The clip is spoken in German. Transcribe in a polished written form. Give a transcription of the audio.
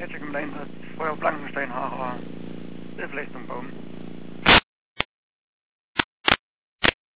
Ketchum Lane hat Feuer Blankenstein, haha. Der vielleicht zum Baum.